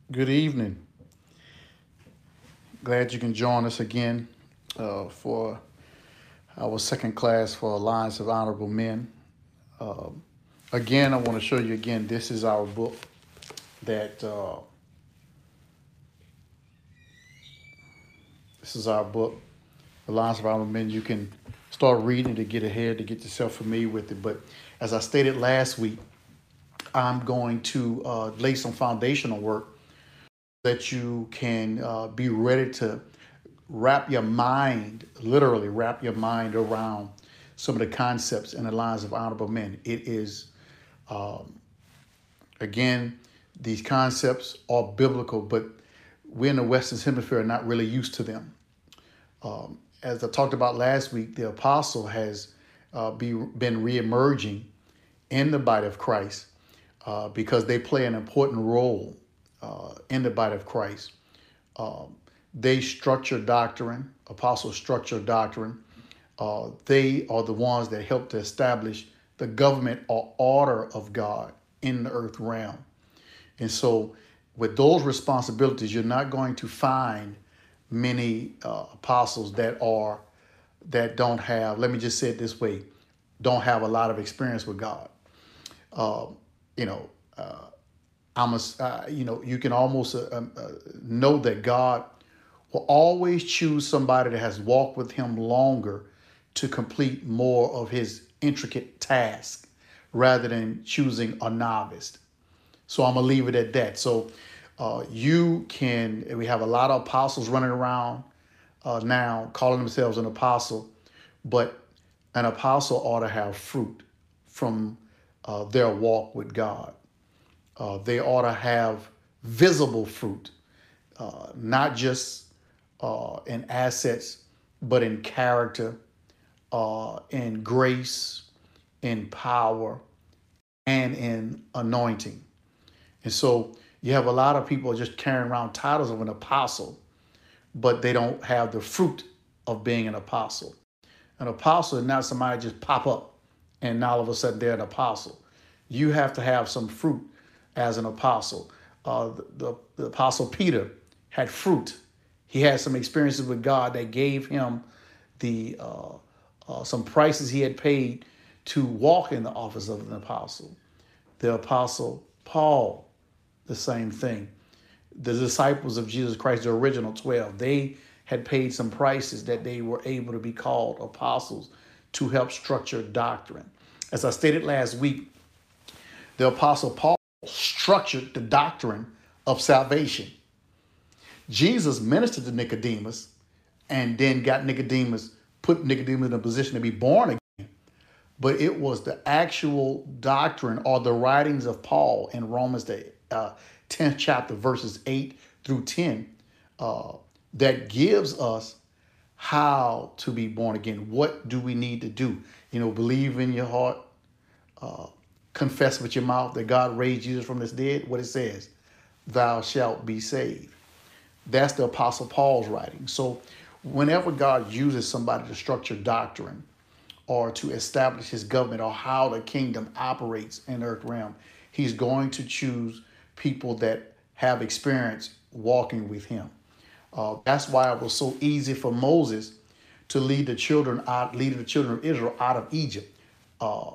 Good evening. Glad you can join us again for our second class for Alliance of Honorable Men. Uh, Again, I want to show you again, this is our book that, this is our book, Alliance of Honorable Men. You can start reading to get ahead, to get yourself familiar with it. But as I stated last week, I'm going to lay some foundational work that you can be ready to wrap your mind, literally wrap your mind around some of the concepts in the lives of honorable men. It is, again, these concepts are biblical, but we in the Western Hemisphere are not really used to them. As I talked about last week, the apostle has been reemerging in the body of Christ because they play an important role in the body of Christ. They structure doctrine, apostles structure doctrine. They are the ones that help to establish the government or order of God in the earth realm. And so, with those responsibilities, you're not going to find many apostles that don't have. Let me just say it this way: don't have a lot of experience with God. Uh, you know, you can almost know that God will always choose somebody that has walked with Him longer to complete more of His intricate task rather than choosing a novice. So I'm gonna leave it at that. So we have a lot of apostles running around now calling themselves an apostle, but an apostle ought to have fruit from their walk with God. They ought to have visible fruit, not just in assets, but in character, in grace, in power, and in anointing. And so you have a lot of people just carrying around titles of an apostle, but they don't have the fruit of being an apostle. An apostle is not somebody just pop up and now all of a sudden they're an apostle. You have to have some fruit as an apostle. The apostle Peter had fruit. He had some experiences with God that gave him the some prices he had paid to walk in the office of an apostle. The apostle Paul, the same thing. The disciples of Jesus Christ, the original 12, they had paid some prices that they were able to be called apostles to help structure doctrine. As I stated last week, the apostle Paul structured the doctrine of salvation. Jesus ministered to Nicodemus and then put Nicodemus in a position to be born again. But it was the actual doctrine or the writings of Paul in Romans, the 10th chapter, verses 8 through 10, that gives us how to be born again. What do we need to do? Believe in your heart, confess with your mouth that God raised Jesus from the dead. What it says, thou shalt be saved. That's the Apostle Paul's writing. So whenever God uses somebody to structure doctrine or to establish his government or how the kingdom operates in the earth realm, he's going to choose people that have experience walking with him. That's why it was so easy for Moses to lead the children of Israel out of Egypt. Uh,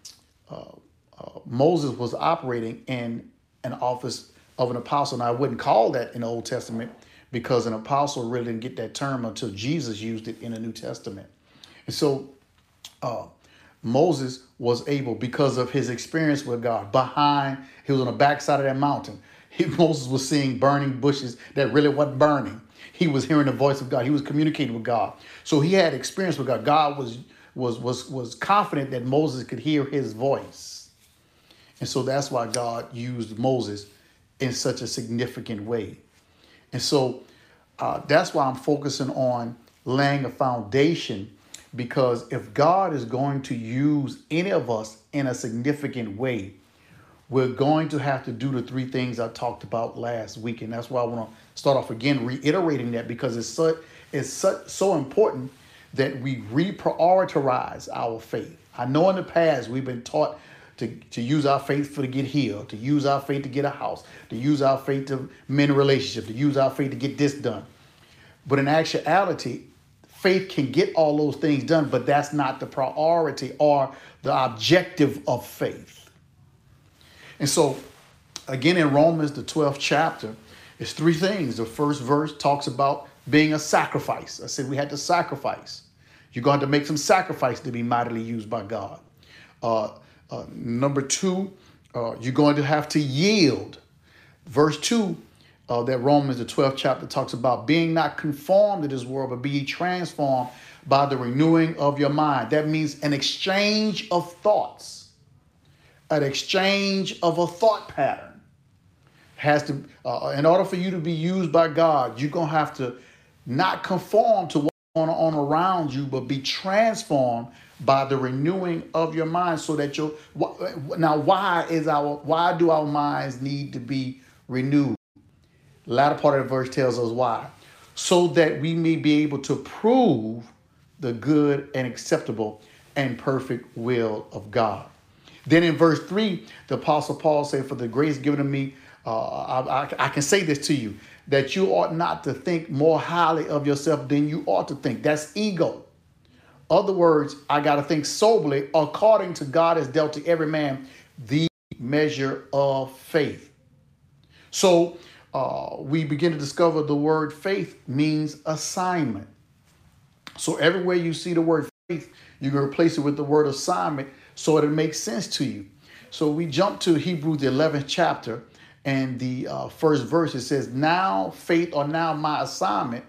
Moses was operating in an office of an apostle. Now, I wouldn't call that in the Old Testament because an apostle really didn't get that term until Jesus used it in the New Testament. And so uh, Moses was able, because of his experience with God, he was on the backside of that mountain. Moses was seeing burning bushes that really wasn't burning. He was hearing the voice of God. He was communicating with God. So he had experience with God. God was confident that Moses could hear his voice. And so that's why God used Moses in such a significant way. And so that's why I'm focusing on laying a foundation, because if God is going to use any of us in a significant way, we're going to have to do the three things I talked about last week. And that's why I want to start off again reiterating that, because so important that we reprioritize our faith. I know in the past we've been taught to use our faith to get healed, to use our faith to get a house, to use our faith to mend a relationship, to use our faith to get this done. But in actuality, faith can get all those things done, but that's not the priority or the objective of faith. And so, again, in Romans, the 12th chapter, it's three things. The first verse talks about being a sacrifice. I said we had to sacrifice. You're going to have to make some sacrifice to be mightily used by God. Number two, you're going to have to yield. Verse 2, that Romans, the 12th chapter, talks about being not conformed to this world, but be ye transformed by the renewing of your mind. That means an exchange of thoughts, an exchange of a thought pattern. Has to, in order for you to be used by God, you're going to have to not conform to what's going on around you, but be transformed by the renewing of your mind, so that now why do our minds need to be renewed? The latter part of the verse tells us why. So that we may be able to prove the good and acceptable and perfect will of God. Then in verse 3, the Apostle Paul said, for the grace given to me, I can say this to you, that you ought not to think more highly of yourself than you ought to think. That's ego. Other words, I got to think soberly, according to God has dealt to every man the measure of faith. So we begin to discover the word faith means assignment. So everywhere you see the word faith, you're going to replace it with the word assignment so it makes sense to you. So we jump to Hebrews, the 11th chapter, and the first verse. It says, now faith, or now my assignment,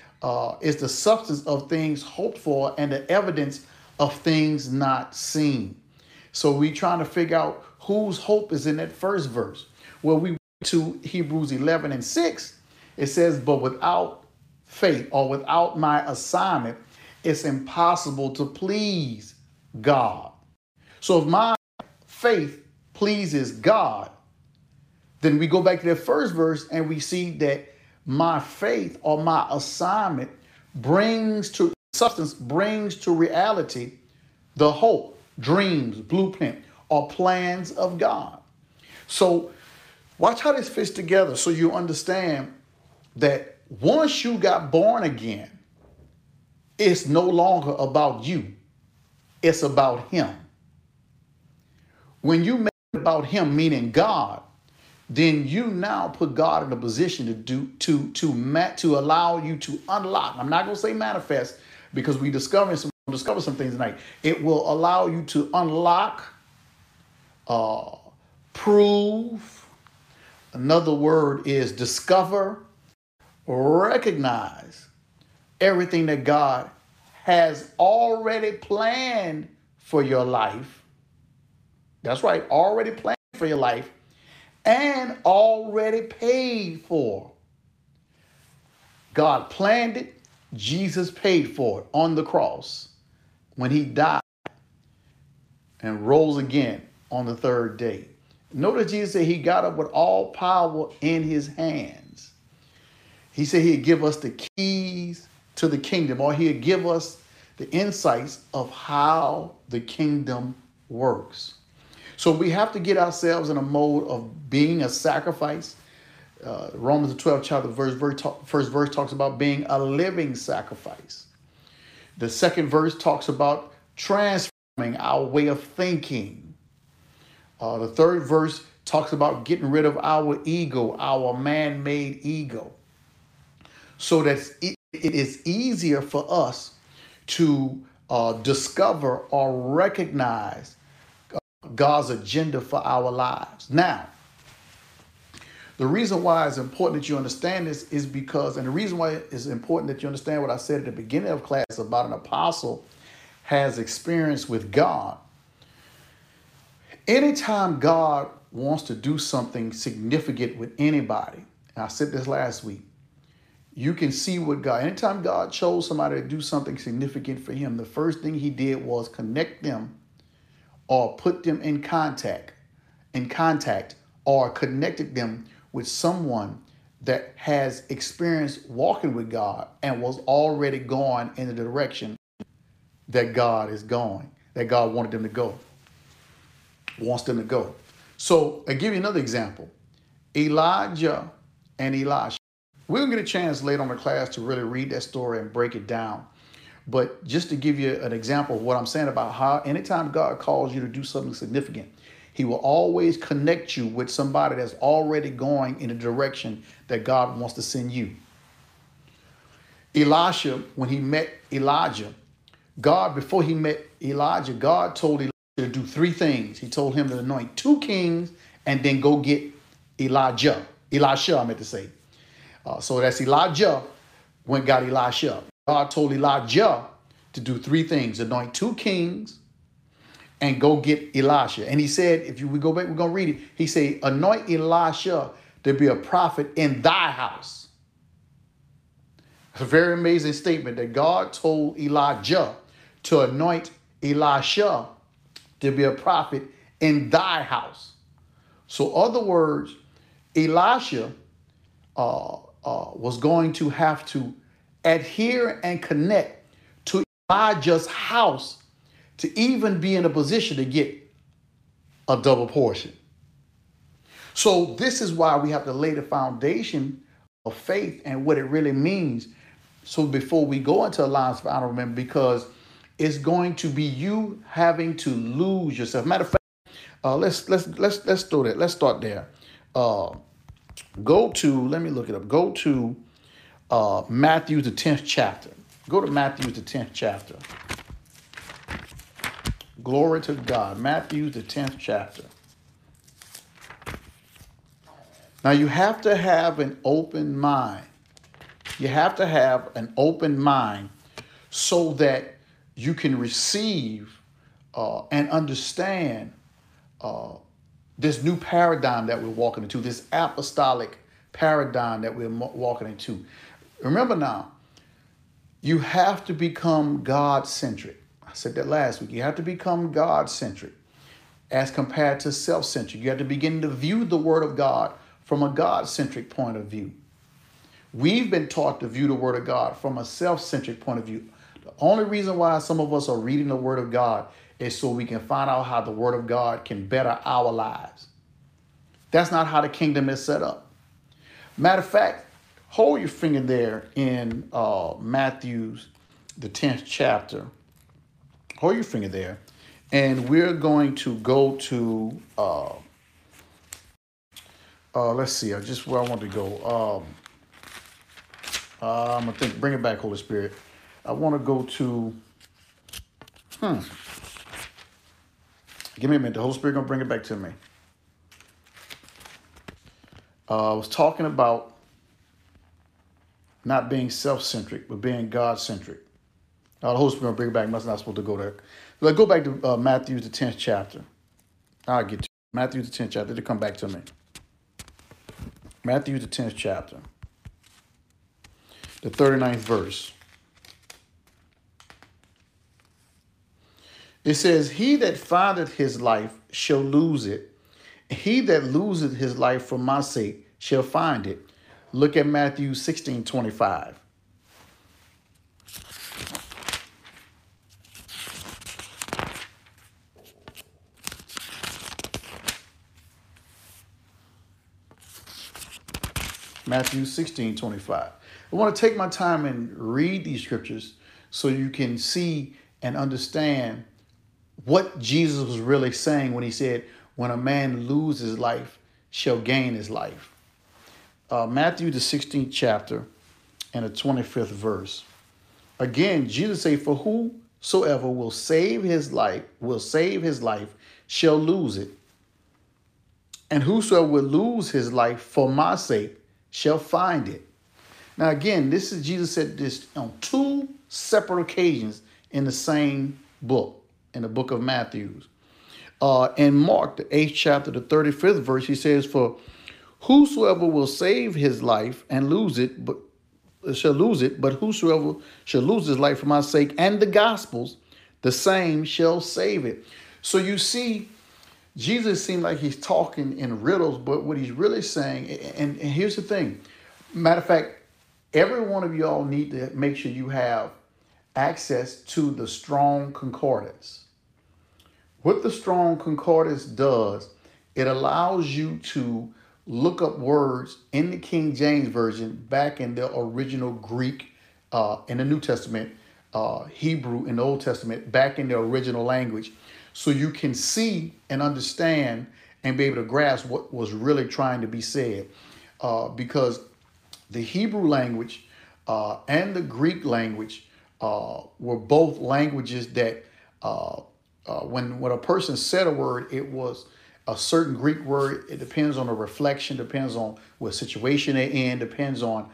is the substance of things hoped for and the evidence of things not seen. So we trying to figure out whose hope is in that first verse. Well, we went to Hebrews 11 and 6. It says, but without faith, or without my assignment, it's impossible to please God. So if my faith pleases God, then we go back to that first verse and we see that my faith, or my assignment, brings to substance, brings to reality the hope, dreams, blueprint, or plans of God. So watch how this fits together, so you understand that once you got born again, it's no longer about you. It's about him. When you make it about him, meaning God, then you now put God in a position to allow you to unlock. I'm not going to say manifest, because we discover some things tonight. It will allow you to unlock, prove. Another word is discover, recognize everything that God has already planned for your life. That's right, already planned for your life. And already paid for. God planned it. Jesus paid for it on the cross when he died and rose again on the third day. Notice Jesus said he got up with all power in his hands. He said he'd give us the keys to the kingdom, or he'd give us the insights of how the kingdom works. So we have to get ourselves in a mode of being a sacrifice. Romans the 12th chapter, first verse talks about being a living sacrifice. The second verse talks about transforming our way of thinking. The third verse talks about getting rid of our ego, our man-made ego, so that it is easier for us to discover or recognize God's agenda for our lives. Now, the reason why it's important that you understand this is because, and the reason why it's important that you understand what I said at the beginning of class about an apostle has experience with God. Anytime God wants to do something significant with anybody, and I said this last week, you can see what God, anytime God chose somebody to do something significant for him, the first thing he did was connect them, or put them in contact, or connected them with someone that has experience walking with God and was already going in the direction that God is going, that God wanted them to go. wants them to go. So I give you another example. Elijah and Elisha. We'll get a chance later on in the class to really read that story and break it down. But just to give you an example of what I'm saying about how anytime God calls you to do something significant, he will always connect you with somebody that's already going in the direction that God wants to send you. Elisha, when he met Elijah, before he met Elijah, God told Elijah to do three things. He told him to anoint two kings and then go get Elisha, I meant to say. So that's Elijah went got Elisha. God told Elijah to do three things: anoint two kings and go get Elisha. And he said, we go back, we're going to read it. He said, anoint Elisha to be a prophet in thy house. It's a very amazing statement that God told Elijah to anoint Elisha to be a prophet in thy house. So, other words, Elisha was going to have to adhere and connect to Elijah's house to even be in a position to get a double portion. So this is why we have to lay the foundation of faith and what it really means. So before we go into Alliance for Honorable Men, because it's going to be you having to lose yourself. Matter of fact, let's throw that. Let's start there. Let me look it up. Go to Matthew, the 10th chapter. Go to Matthew, the 10th chapter. Glory to God. Matthew, the 10th chapter. Now you have to have an open mind. You have to have an open mind so that you can receive and understand this new paradigm that we're walking into, this apostolic paradigm that we're walking into. Remember now, you have to become God-centric. I said that last week. You have to become God-centric as compared to self-centric. You have to begin to view the Word of God from a God-centric point of view. We've been taught to view the Word of God from a self-centric point of view. The only reason why some of us are reading the Word of God is so we can find out how the Word of God can better our lives. That's not how the kingdom is set up. Matter of fact, hold your finger there in Matthew's, the 10th chapter. Hold your finger there. And we're going to go to, let's see, just where I want to go. I'm going to bring it back, Holy Spirit. I want to go to, give me a minute. The Holy Spirit going to bring it back to me. I was talking about not being self-centric, but being God-centric. The Holy Spirit going to bring it back. I'm not supposed to go there. Let's go back to Matthew, the 10th chapter. I'll get to Matthew, the 10th chapter. It'll come back to me. Matthew, the 10th chapter. The 39th verse. It says, he that findeth his life shall lose it. He that loseth his life for my sake shall find it. Look at Matthew 16:25. Matthew 16:25. I want to take my time and read these scriptures so you can see and understand what Jesus was really saying when he said, when a man loses his life, shall gain his life. Matthew, the 16th chapter and the 25th verse. Again, Jesus said, for whosoever will save his life, shall lose it. And whosoever will lose his life for my sake shall find it. Now, again, Jesus said this on two separate occasions in the same book, in the book of Matthew. In Mark, the 8th chapter, the 35th verse, he says, for whosoever will save his life and lose it, but whosoever shall lose his life for my sake and the gospel's, the same shall save it. So you see, Jesus seemed like he's talking in riddles, but what he's really saying, and here's the thing. Matter of fact, every one of y'all need to make sure you have access to the Strong Concordance. What the Strong Concordance does, it allows you to look up words in the King James Version back in the original Greek, in the New Testament, Hebrew in the Old Testament, back in the original language. So you can see and understand and be able to grasp what was really trying to be said. Because the Hebrew language and the Greek language were both languages that when a person said a word, it was a certain Greek word. It depends on the reflection, depends on what situation they're in, depends on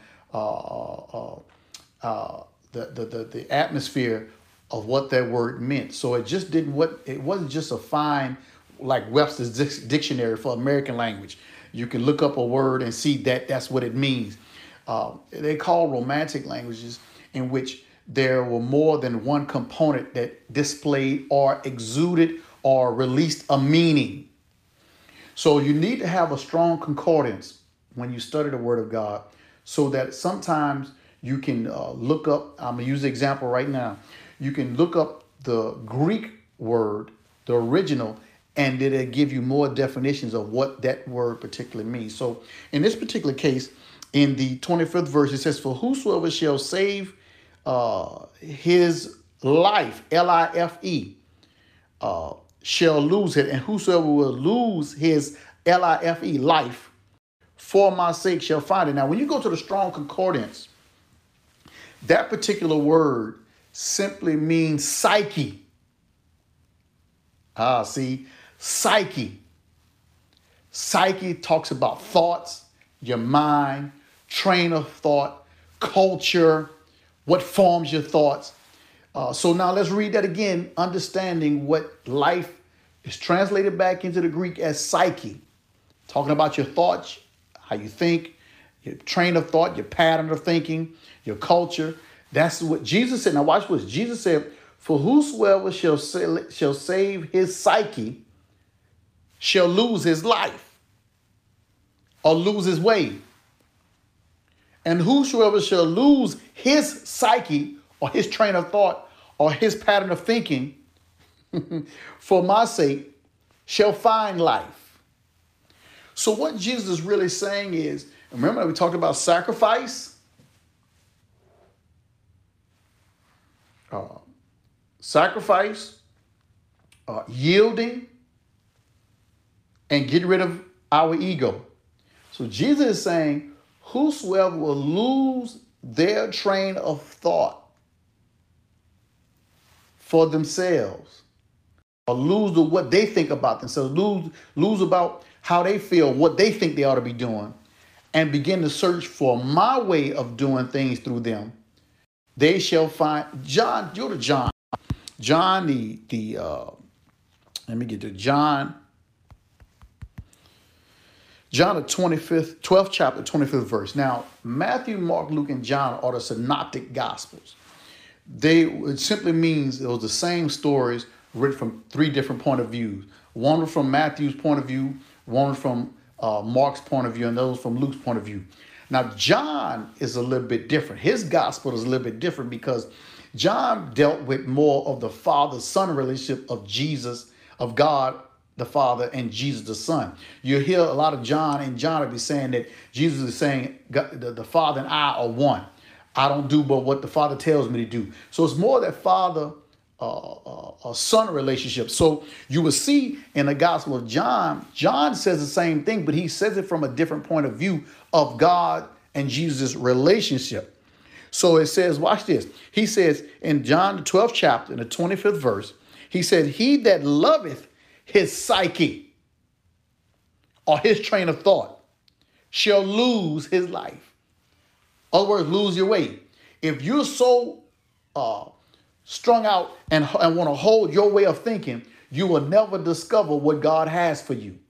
the atmosphere of what that word meant. So it just didn't it wasn't just a fine like Webster's dictionary for American language. You can look up a word and see that that's what it means. They call romantic languages in which there were more than one component that displayed or exuded or released a meaning. So you need to have a strong concordance when you study the Word of God, so that sometimes you can look up, I'm going to use the example right now. You can look up the Greek word, the original, and it'll give you more definitions of what that word particularly means. So in this particular case, in the 25th verse, it says, "For whosoever shall save his life, L-I-F-E, shall lose it, and whosoever will lose his L-I-F-E, life, for my sake shall find it." Now, when you go to the Strong Concordance, that particular word simply means psyche. See, psyche. Psyche talks about thoughts, your mind, train of thought, culture, what forms your thoughts. So now let's read that again, understanding what life is translated back into the Greek as psyche. Talking about your thoughts, how you think, your train of thought, your pattern of thinking, your culture. That's what Jesus said. Now watch what Jesus said. "For whosoever shall save his psyche shall lose his life," or lose his way. "And whosoever shall lose his psyche," or his train of thought, or his pattern of thinking, "for my sake shall find life." So what Jesus is really saying is, remember we talked about sacrifice? Yielding, and getting rid of our ego. So Jesus is saying, whosoever will lose their train of thought for themselves, or lose what they think about themselves, lose about how they feel, what they think they ought to be doing, and begin to search for my way of doing things through them, they shall find. John, go to John. John, let me get to John. John, the 12th chapter, 25th verse. Now, Matthew, Mark, Luke, and John are the synoptic gospels. It simply means it was the same stories written from three different point of views. One was from Matthew's point of view, one was from Mark's point of view, and those from Luke's point of view. Now, John is a little bit different. His gospel is a little bit different because John dealt with more of the father-son relationship of Jesus, of God the Father, and Jesus the Son. You hear a lot of John, and John will be saying that Jesus is saying the Father and I are one. I don't do but what the Father tells me to do. So it's more that father son relationship. So you will see in the Gospel of John, John says the same thing, but he says it from a different point of view of God and Jesus' relationship. So it says, watch this. He says in John, the 12th chapter, in the 25th verse, he said, "He that loveth his psyche," or his train of thought, "shall lose his life." In other words, lose your way. If you're so strung out and want to hold your way of thinking, you will never discover what God has for you.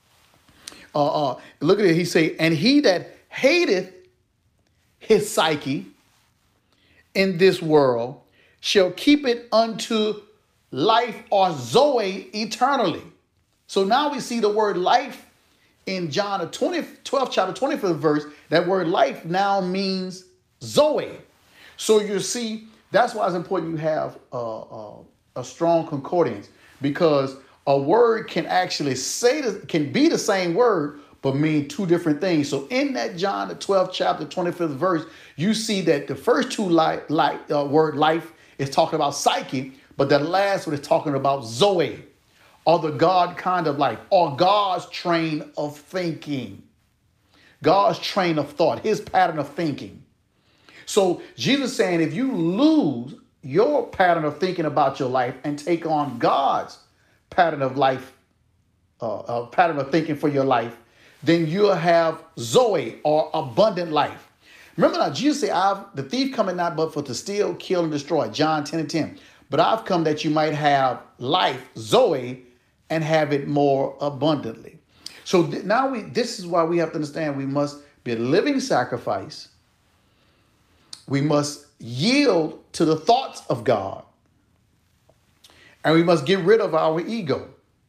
Look at it. He say, "And he that hateth his psyche in this world shall keep it unto life," or Zoe, eternally. So now we see the word life in John, the 12th chapter, 25th verse. That word life now means Zoe. So you see, that's why it's important you have a strong concordance, because A word can actually can be the same word, but mean two different things. So in that John the 12th chapter, 25th verse, you see that the first two word life is talking about psyche, but the last one is talking about Zoe, or the God kind of life, or God's train of thinking, God's train of thought, his pattern of thinking. So Jesus is saying, if you lose your pattern of thinking about your life and take on God's pattern of life, pattern of thinking for your life, then you'll have Zoe, or abundant life. Remember now, Jesus said, the thief cometh not but for to steal, kill, and destroy. John 10:10. But I've come that you might have life, Zoe, and have it more abundantly. So now this is why we have to understand we must be a living sacrifice. We must yield to the thoughts of God. And we must get rid of our ego.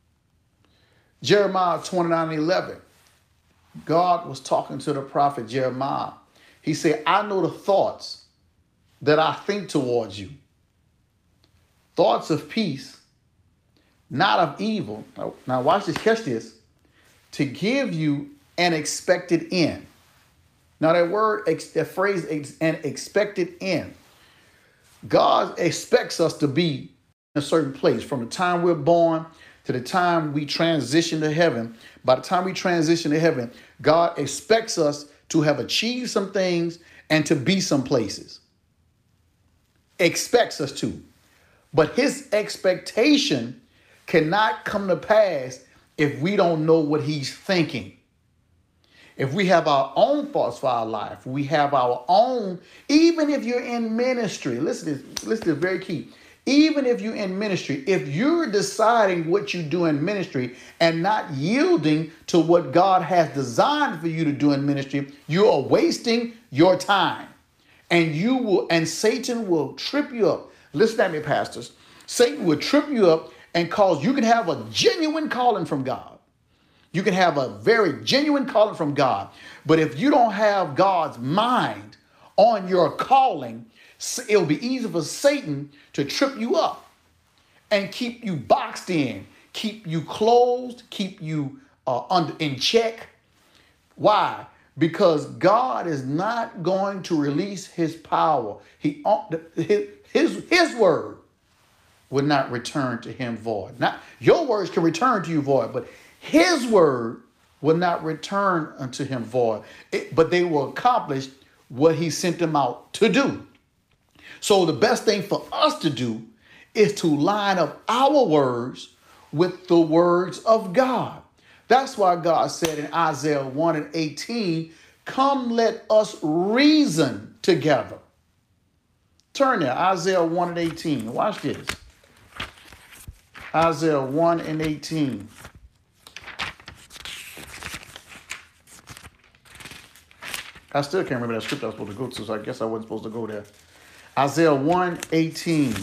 Jeremiah 29:11. God was talking to the prophet Jeremiah. He said, I know the thoughts that I think towards you. Thoughts of peace, not of evil. Now watch this, catch this. To give you an expected end. Now that phrase, an expected end. God expects us to be in a certain place from the time we're born to the time we transition to heaven. By the time we transition to heaven, God expects us to have achieved some things and to be some places. Expects us to. But his expectation cannot come to pass if we don't know what he's thinking. If we have our own thoughts for our life, we have our own, even if you're in ministry, listen to this very key. Even if you're in ministry, if you're deciding what you do in ministry and not yielding to what God has designed for you to do in ministry, you are wasting your time. And Satan will trip you up. Listen to me, pastors. Satan will trip you up and you can have a genuine calling from God. You can have a very genuine calling from God. But if you don't have God's mind on your calling, it'll be easy for Satan to trip you up and keep you boxed in, keep you closed, keep you in check. Why? Because God is not going to release his power. His word will not return to him void. Not your words can return to you void, but his word will not return unto him void. But they will accomplish what he sent them out to do. So the best thing for us to do is to line up our words with the words of God. That's why God said in Isaiah 1:18, come let us reason together. Turn there, Isaiah 1:18. Watch this. Isaiah 1:18. I still can't remember that scripture I was supposed to go to, so I guess I wasn't supposed to go there. Isaiah 1:18.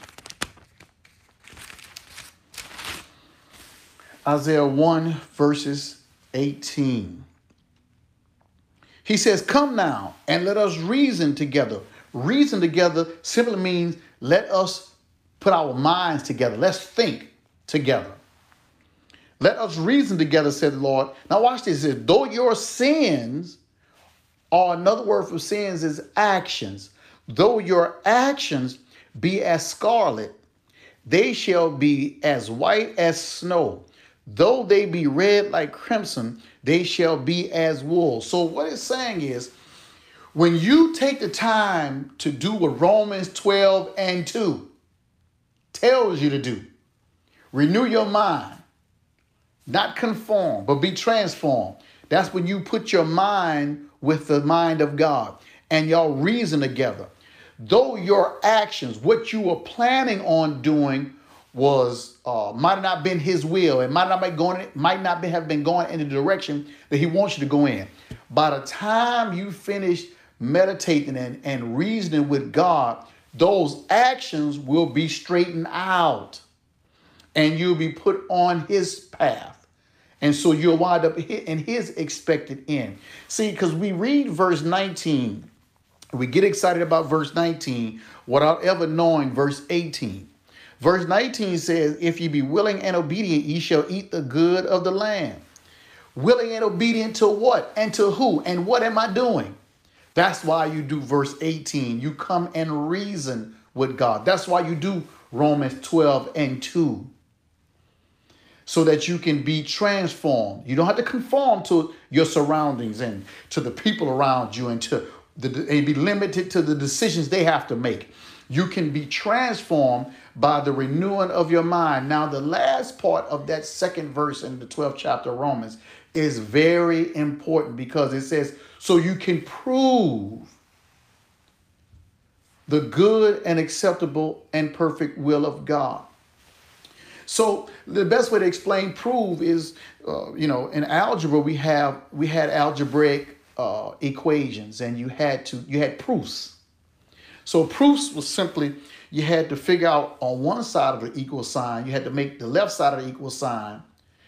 Isaiah 1 verses 18. He says, come now and let us reason together. Reason together simply means let us put our minds together. Let's think together. Let us reason together, said the Lord. Now watch this. It says, though your sins, or another word for sins is actions. Though your actions be as scarlet, they shall be as white as snow. Though they be red like crimson, they shall be as wool. So what it's saying is, when you take the time to do what Romans 12:2 tells you to do, renew your mind, not conform, but be transformed. That's when you put your mind with the mind of God and y'all reason together. Though your actions, what you were planning on doing might have not been his will. It might not have been going in the direction that he wants you to go in. By the time you finish meditating and reasoning with God, those actions will be straightened out and you'll be put on his path. And so you'll wind up in his expected end. See, because we read verse 19, we get excited about verse 19 without ever knowing verse 18. Verse 19 says, if ye be willing and obedient, ye shall eat the good of the land. Willing and obedient to what? And to who? And what am I doing? That's why you do verse 18. You come and reason with God. That's why you do Romans 12 and 2. So that you can be transformed. You don't have to conform to your surroundings and to the people around you and be limited to the decisions they have to make. You can be transformed by the renewing of your mind. Now, the last part of that second verse in the 12th chapter of Romans is very important because it says, so you can prove the good and acceptable and perfect will of God. So the best way to explain prove is, in algebra we had algebraic equations, and you had proofs. So proofs was simply you had to figure out on one side of the equal sign, you had to make the left side of the equal sign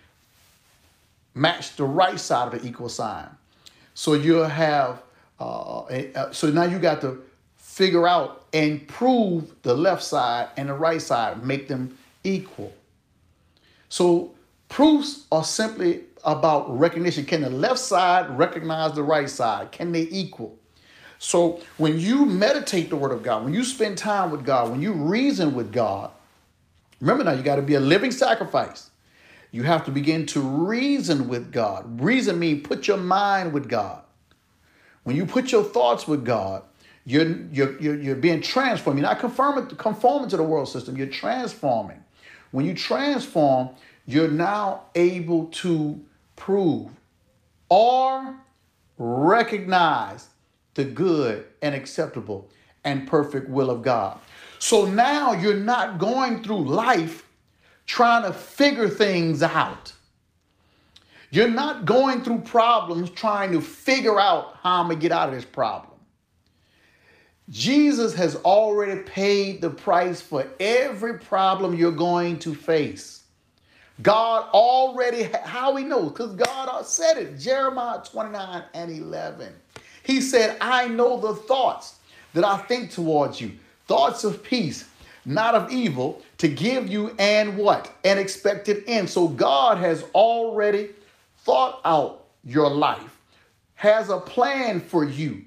match the right side of the equal sign. So you'll have so now you got to figure out and prove the left side and the right side, make them equal. So proofs are simply about recognition. Can the left side recognize the right side? Can they equal? So when you meditate the word of God, when you spend time with God, when you reason with God, remember now you got to be a living sacrifice. You have to begin to reason with God. Reason means put your mind with God. When you put your thoughts with God, you're being transformed. You're not conforming to the world system. You're transforming. When you transform, you're now able to prove or recognize the good and acceptable and perfect will of God. So now you're not going through life trying to figure things out. You're not going through problems trying to figure out how I'm going to get out of this problem. Jesus has already paid the price for every problem you're going to face. God already, how he knows? Because God said it. Jeremiah 29 and 11. He said, I know the thoughts that I think towards you. Thoughts of peace, not of evil, to give you and what? An expected end. So God has already thought out your life, has a plan for you.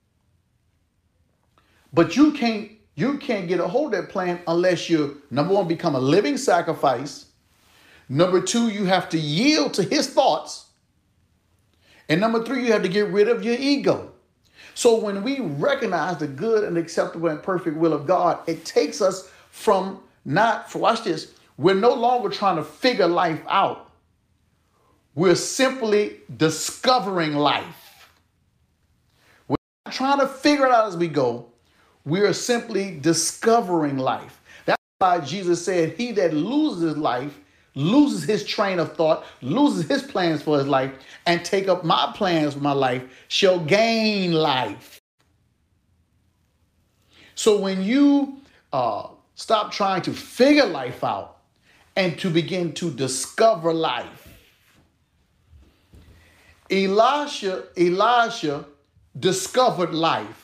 But you can't get a hold of that plan unless you, number one, become a living sacrifice. Number two, you have to yield to his thoughts. And number three, you have to get rid of your ego. So when we recognize the good and acceptable and perfect will of God, it takes us from watch this, we're no longer trying to figure life out. We're simply discovering life. We're not trying to figure it out as we go. We are simply discovering life. That's why Jesus said, he that loses his life, loses his train of thought, loses his plans for his life, and take up my plans for my life, shall gain life. So when you stop trying to figure life out and to begin to discover life, Elisha discovered life.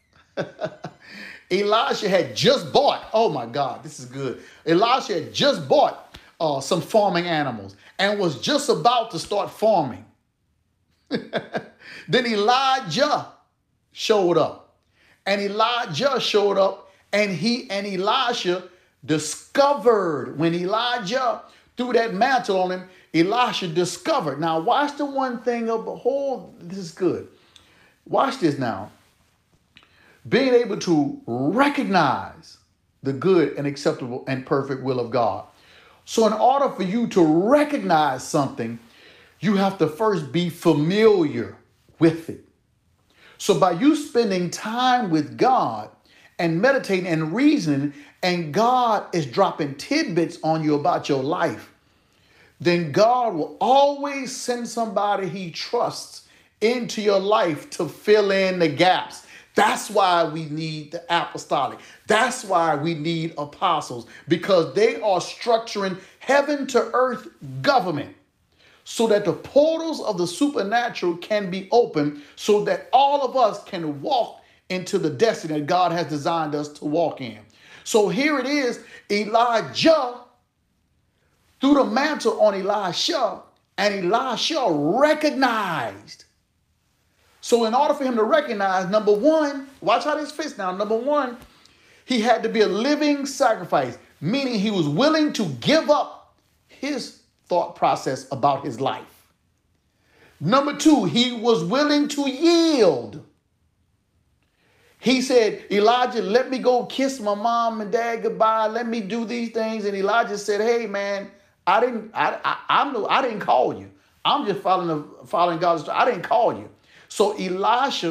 Elisha had just bought, oh my God, this is good. Elisha had just bought some farming animals and was just about to start farming. Then Elijah showed up. And Elijah showed up, and Elisha discovered. When Elijah threw that mantle on him, Elisha discovered. Now watch the one thing of the whole, this is good. Watch this now. Being able to recognize the good and acceptable and perfect will of God. So in order for you to recognize something, you have to first be familiar with it. So by you spending time with God and meditating and reasoning, and God is dropping tidbits on you about your life, then God will always send somebody he trusts into your life to fill in the gaps. That's why we need the apostolic. That's why we need apostles, because they are structuring heaven to earth government so that the portals of the supernatural can be opened so that all of us can walk into the destiny that God has designed us to walk in. So here it is, Elijah threw the mantle on Elisha, and Elisha recognized. So in order for him to recognize, number one, watch how this fits now. Number one, he had to be a living sacrifice, meaning he was willing to give up his thought process about his life. Number two, he was willing to yield. He said, Elijah, let me go kiss my mom and dad goodbye. Let me do these things. And Elijah said, hey, man, I didn't call you. I'm just following God's. I didn't call you. So Elisha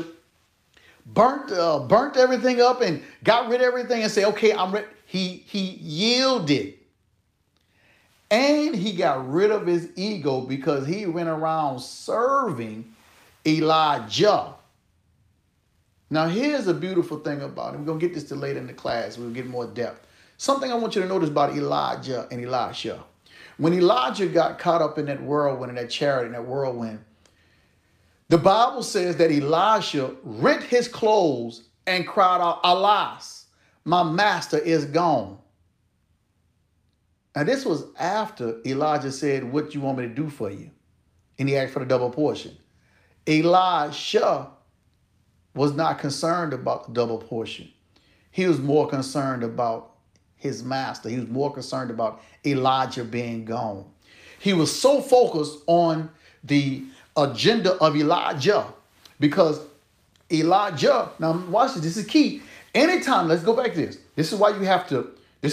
burnt everything up and got rid of everything and said, okay, I'm ready. He yielded. And he got rid of his ego because he went around serving Elijah. Now, here's a beautiful thing about it. We're going to get this to later in the class. We'll get more depth. Something I want you to notice about Elijah and Elisha. When Elijah got caught up in that whirlwind, in that chariot, in that whirlwind, the Bible says that Elisha rent his clothes and cried out, alas, my master is gone. And this was after Elijah said, what you want me to do for you? And he asked for the double portion. Elisha was not concerned about the double portion. He was more concerned about his master. He was more concerned about Elijah being gone. He was so focused on the agenda of Elijah because Elijah, now watch this, this is key. Anytime, let's go back to this. This is why you have to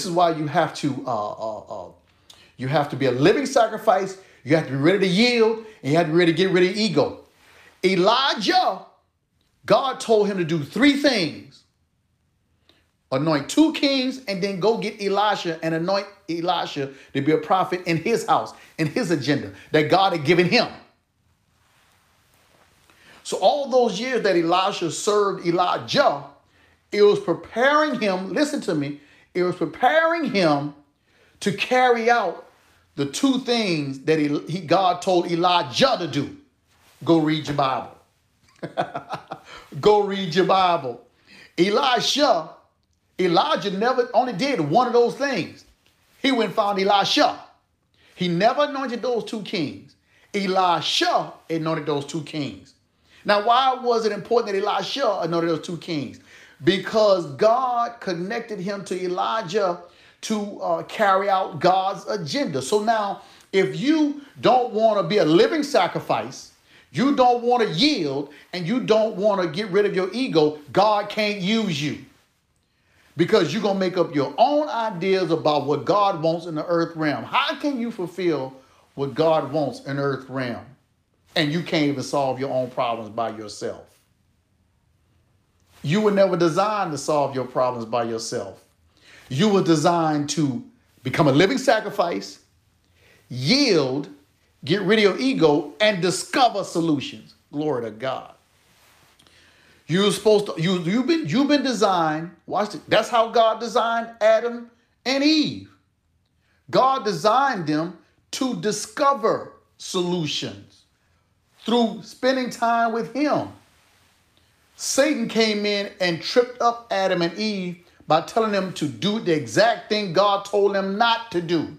be a living sacrifice. You have to be ready to yield, and you have to be ready to get rid of ego. Elijah, God told him to do three things. Anoint 2 kings and then go get Elisha and anoint Elisha to be a prophet in his house, in his agenda that God had given him. So all those years that Elisha served Elijah, it was preparing him, listen to me, it was preparing him to carry out the 2 things that God told Elijah to do. Go read your Bible. Go read your Bible. Elijah never only did one of those things. He went and found Elisha. He never anointed those 2 kings. Elisha anointed those 2 kings. Now, why was it important that Elisha anointed those 2 kings? Because God connected him to Elijah to carry out God's agenda. So now, if you don't want to be a living sacrifice, you don't want to yield, and you don't want to get rid of your ego, God can't use you. Because you're going to make up your own ideas about what God wants in the earth realm. How can you fulfill what God wants in the earth realm? And you can't even solve your own problems by yourself. You were never designed to solve your problems by yourself. You were designed to become a living sacrifice, yield, get rid of your ego, and discover solutions. Glory to God. You're supposed to, you've been designed, watch it. That's how God designed Adam and Eve. God designed them to discover solutions through spending time with him. Satan came in and tripped up Adam and Eve by telling them to do the exact thing God told them not to do,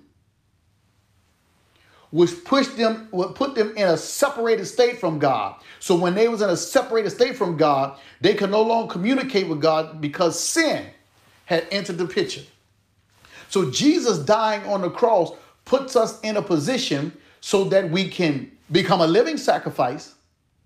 which put them in a separated state from God. So when they was in a separated state from God, they could no longer communicate with God because sin had entered the picture. So Jesus dying on the cross puts us in a position so that we can become a living sacrifice,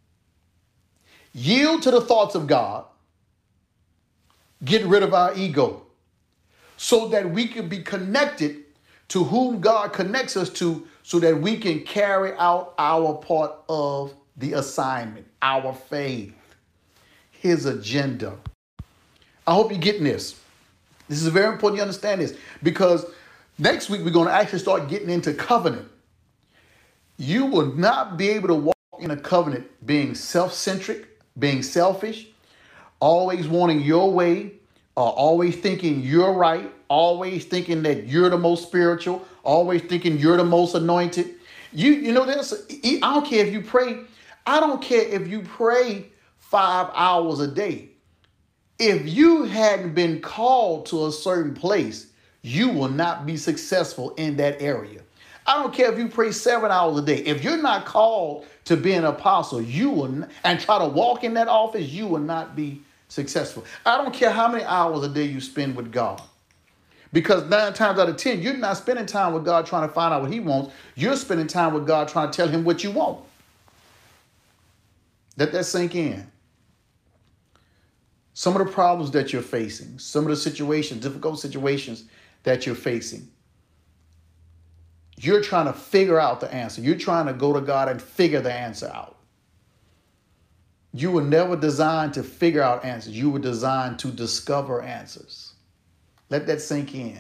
yield to the thoughts of God, get rid of our ego, so that we can be connected to whom God connects us to, so that we can carry out our part of the assignment, our faith, his agenda. I hope you're getting this. This is very important you understand this, because next week we're going to actually start getting into covenant. You will not be able to walk in a covenant being self-centric, being selfish, always wanting your way, always thinking you're right, always thinking that you're the most spiritual, always thinking you're the most anointed. You know this. I don't care if you pray. I don't care if you pray 5 hours a day. If you hadn't been called to a certain place, you will not be successful in that area. I don't care if you pray 7 hours a day. If you're not called to be an apostle, you will not, and try to walk in that office, you will not be successful. I don't care how many hours a day you spend with God. Because 9 times out of 10, you're not spending time with God trying to find out what he wants. You're spending time with God trying to tell him what you want. Let that sink in. Some of the problems that you're facing, some of the situations, difficult situations that you're facing, you're trying to figure out the answer. You're trying to go to God and figure the answer out. You were never designed to figure out answers. You were designed to discover answers. Let that sink in.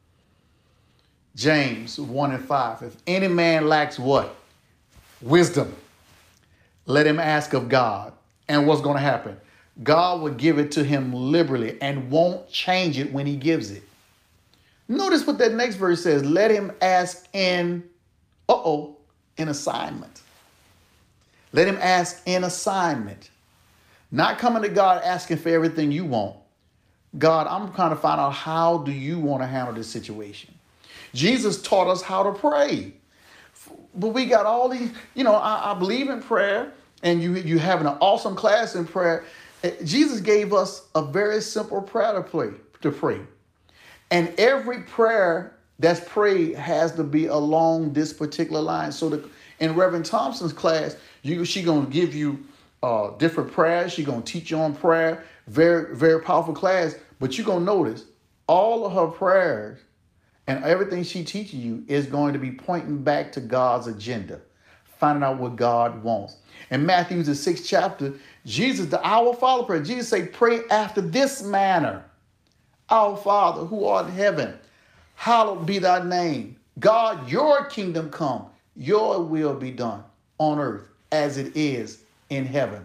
James 1:5. If any man lacks what? Wisdom. Let him ask of God. And what's going to happen? God will give it to him liberally and won't change it when he gives it. Notice what that next verse says. Let him ask in assignment. Let him ask in assignment. Not coming to God asking for everything you want. God, I'm trying to find out, how do you want to handle this situation? Jesus taught us how to pray. But we got all these, I believe in prayer, and you having an awesome class in prayer. Jesus gave us a very simple prayer to pray. And every prayer that's prayed has to be along this particular line. So in Reverend Thompson's class, she going to give you different prayers. She's going to teach you on prayer. Very, very powerful class. But you're going to notice all of her prayers and everything she teaches you is going to be pointing back to God's agenda, finding out what God wants. In Matthew, the 6th chapter, Jesus, the Our Father prayer, Jesus say, pray after this manner. Our Father, who art in heaven, hallowed be thy name. God, your kingdom come, your will be done on earth as it is in heaven.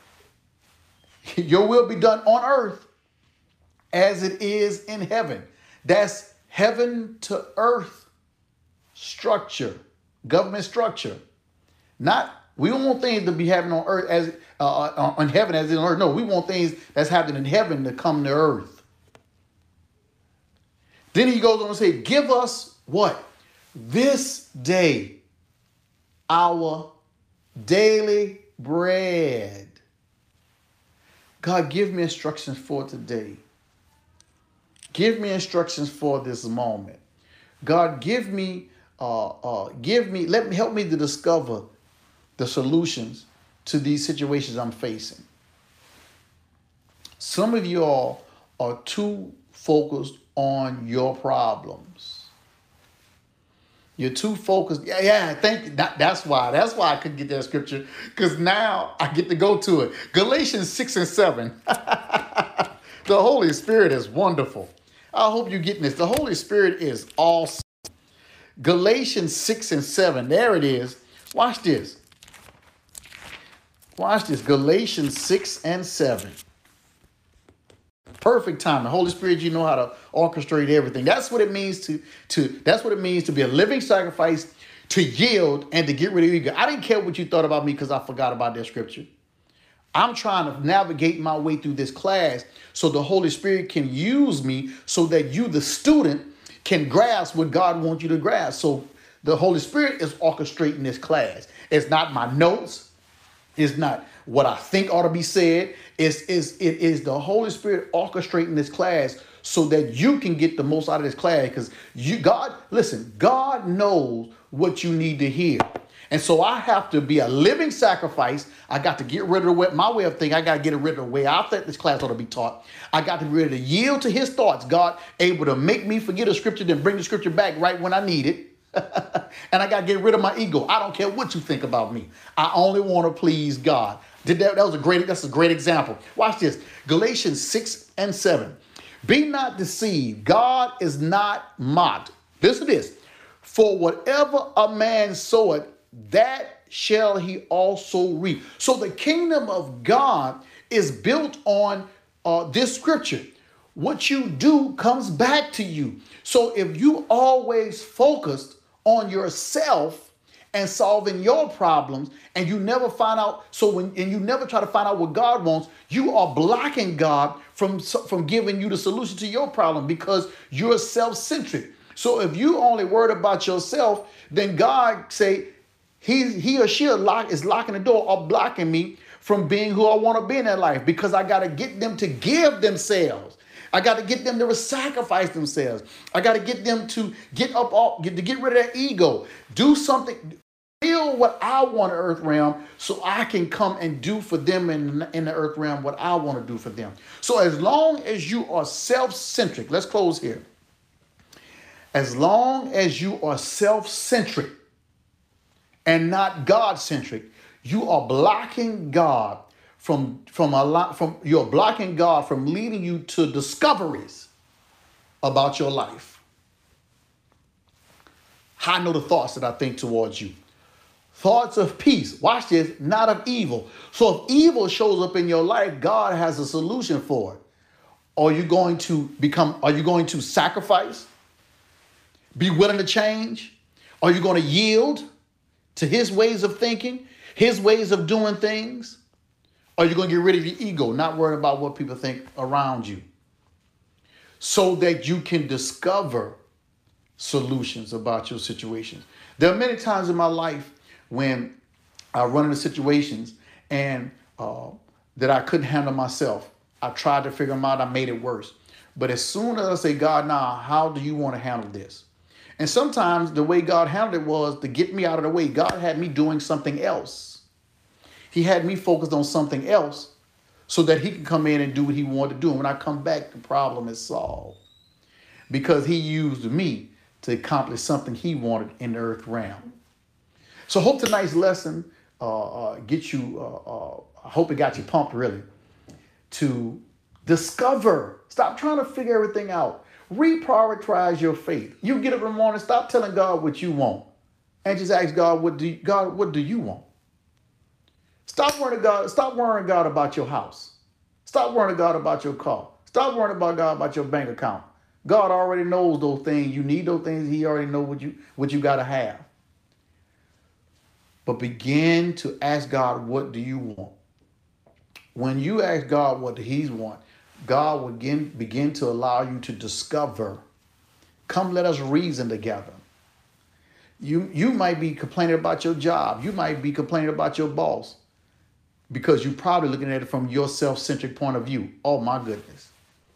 Your will be done on earth as it is in heaven. That's heaven to earth structure, government structure. We don't want things to be happening on earth as on heaven as in earth. No, we want things that's happening in heaven to come to earth. Then he goes on to say, give us what? This day our daily bread. God, give me instructions for today. Give me instructions for this moment. God, help me to discover the solutions to these situations I'm facing. Some of you all are too focused on your problems. You're too focused. Yeah, thank you. That's why I couldn't get that scripture, because now I get to go to it. Galatians 6:7. The Holy Spirit is wonderful. I hope you're getting this. The Holy Spirit is awesome. Galatians 6:7. There it is. Watch this. Watch this. Galatians 6:7. Perfect time. The Holy Spirit, you know how to orchestrate everything. That's what it means that's what it means to be a living sacrifice, to yield, and to get rid of ego. I didn't care what you thought about me because I forgot about that scripture. I'm trying to navigate my way through this class so the Holy Spirit can use me so that you, the student, can grasp what God wants you to grasp. So the Holy Spirit is orchestrating this class. It's not my notes. It's not what I think ought to be said. It is the Holy Spirit orchestrating this class so that you can get the most out of this class. Because God knows what you need to hear. And so I have to be a living sacrifice. I got to get rid of my way of thinking. I got to get rid of the way I think this class ought to be taught. I got to be ready to yield to his thoughts. God able to make me forget a scripture, then bring the scripture back right when I need it. And I got to get rid of my ego. I don't care what you think about me. I only want to please God. That's a great example. Watch this. Galatians 6:7. Be not deceived. God is not mocked. Listen to this. For whatever a man soweth, that shall he also reap. So the kingdom of God is built on this scripture. What you do comes back to you. So if you always focused on yourself and solving your problems, and you never find out. And you never try to find out what God wants, you are blocking God from giving you the solution to your problem because you're self-centric. So if you only worried about yourself, then God say he or she is locking the door or blocking me from being who I want to be in their life, because I got to get them to give themselves. I got to get them to sacrifice themselves. I got to get them to get rid of their ego. Do something, feel what I want in the earth realm, so I can come and do for them in the earth realm what I want to do for them. So as long as you are self-centric, let's close here. As long as you are self-centric and not God-centric, you are blocking God you're blocking God from leading you to discoveries about your life. I know the thoughts that I think towards you. Thoughts of peace. Watch this, not of evil. So if evil shows up in your life, God has a solution for it. Are you going to sacrifice? Be willing to change? Are you going to yield to his ways of thinking, his ways of doing things? Are you going to get rid of your ego, not worry about what people think around you, so that you can discover solutions about your situations? There are many times in my life when I run into situations and that I couldn't handle myself. I tried to figure them out. I made it worse. But as soon as I say, God, now, how do you want to handle this? And sometimes the way God handled it was to get me out of the way. God had me doing something else. He had me focused on something else so that he can come in and do what he wanted to do. And when I come back, the problem is solved, because he used me to accomplish something he wanted in the earth realm. So I hope tonight's lesson get you, I hope it got you pumped, really, to discover. Stop trying to figure everything out. Reprioritize your faith. You get up in the morning, stop telling God what you want, and just ask God, what do you want? Stop worrying God about your house. Stop worrying God about your car. Stop worrying about God about your bank account. God already knows those things. You need those things. He already knows what you got to have. But begin to ask God, what do you want? When you ask God what he wants, God will begin to allow you to discover. Come, let us reason together. You might be complaining about your job. You might be complaining about your boss, because you're probably looking at it from your self-centric point of view. Oh my goodness.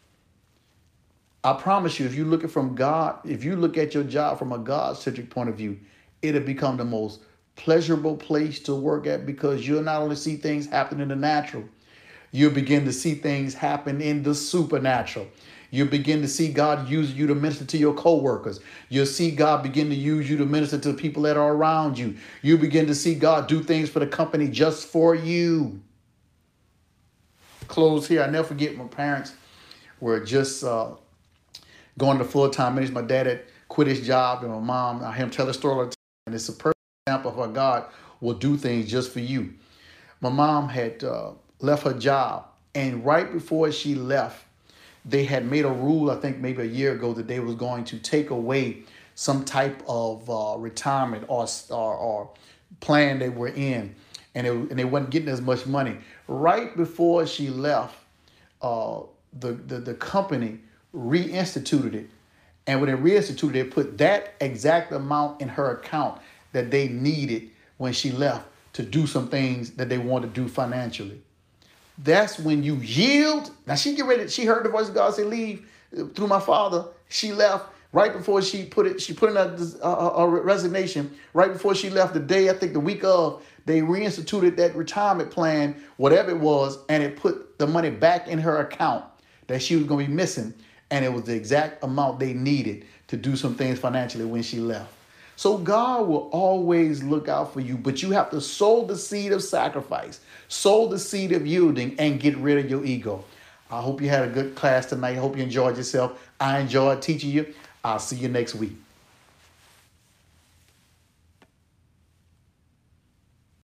I promise you, if you look at your job from a God-centric point of view, it'll become the most pleasurable place to work at, because you'll not only see things happen in the natural, you'll begin to see things happen in the supernatural. You'll begin to see God use you to minister to your coworkers. You'll see God begin to use you to minister to people that are around you. You begin to see God do things for the company just for you. Close here. I never forget, my parents were just going to full-time ministry. My dad had quit his job, and my mom, I hear him tell the story all the time. And it's a perfect example of how God will do things just for you. My mom had left her job, and right before she left, they had made a rule, I think maybe a year ago, that they was going to take away some type of retirement or plan they were in, and they wasn't getting as much money. Right before she left, the company reinstituted it, and when they reinstituted, they put that exact amount in her account that they needed when she left to do some things that they wanted to do financially. That's when you yield. Now she heard the voice of God say, leave, through my father. She left right before she put in a resignation. Right before she left, the week of, they reinstituted that retirement plan, whatever it was, and it put the money back in her account that she was going to be missing. And it was the exact amount they needed to do some things financially when she left. So God will always look out for you, but you have to sow the seed of sacrifice, sow the seed of yielding, and get rid of your ego. I hope you had a good class tonight. I hope you enjoyed yourself. I enjoyed teaching you. I'll see you next week.